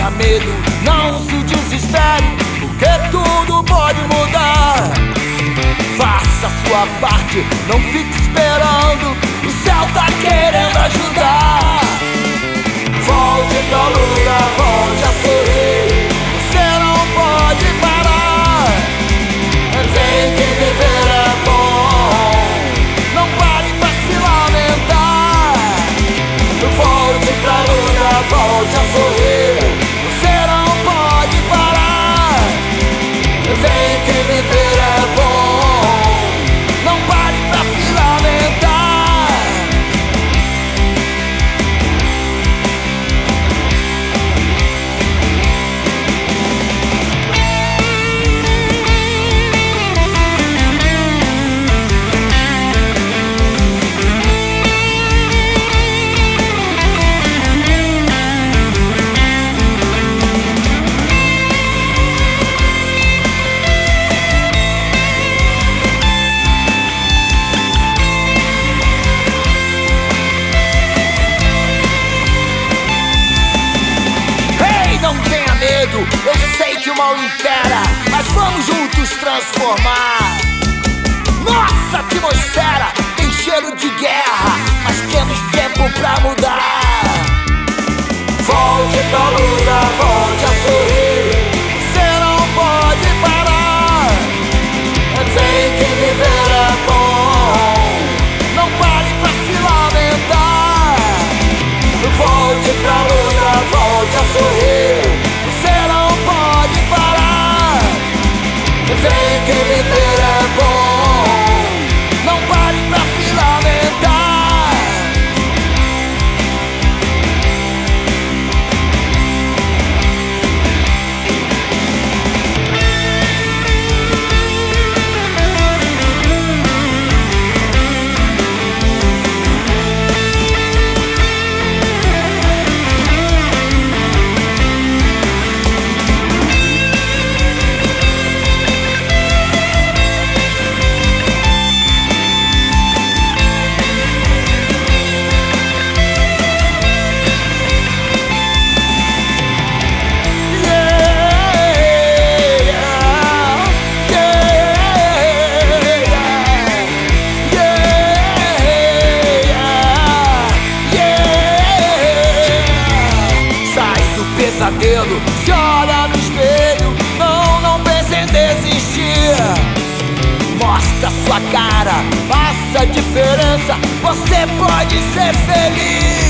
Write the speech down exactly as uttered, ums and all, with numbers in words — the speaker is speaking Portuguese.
tenha medo, não se desespere, porque tudo pode mudar. Faça a sua parte, não fique esperando, o céu tá querendo ajudar. Volte pra luta, volte a sorrir, você não pode parar. Vem que viver é bom, não pare pra se lamentar. Volte pra luta, volte a sorrir, você não pode parar. Vem que viver é bom, não pare pra se lamentar. Eu sei que o mal impera, mas vamos juntos transformar. Nossa atmosfera tem cheiro de guerra, mas temos tempo pra mudar. Volte pra luta, volte a sorrir, você não pode parar. Vem que viver é bom, não pare pra se lamentar. Volte pra luta, volte a sorrir, vem que viver é bom, não pare pra se lamentar. Pesadelo, se olha no espelho, não, não pense em desistir. Mostra sua cara, faça a diferença, você pode ser feliz.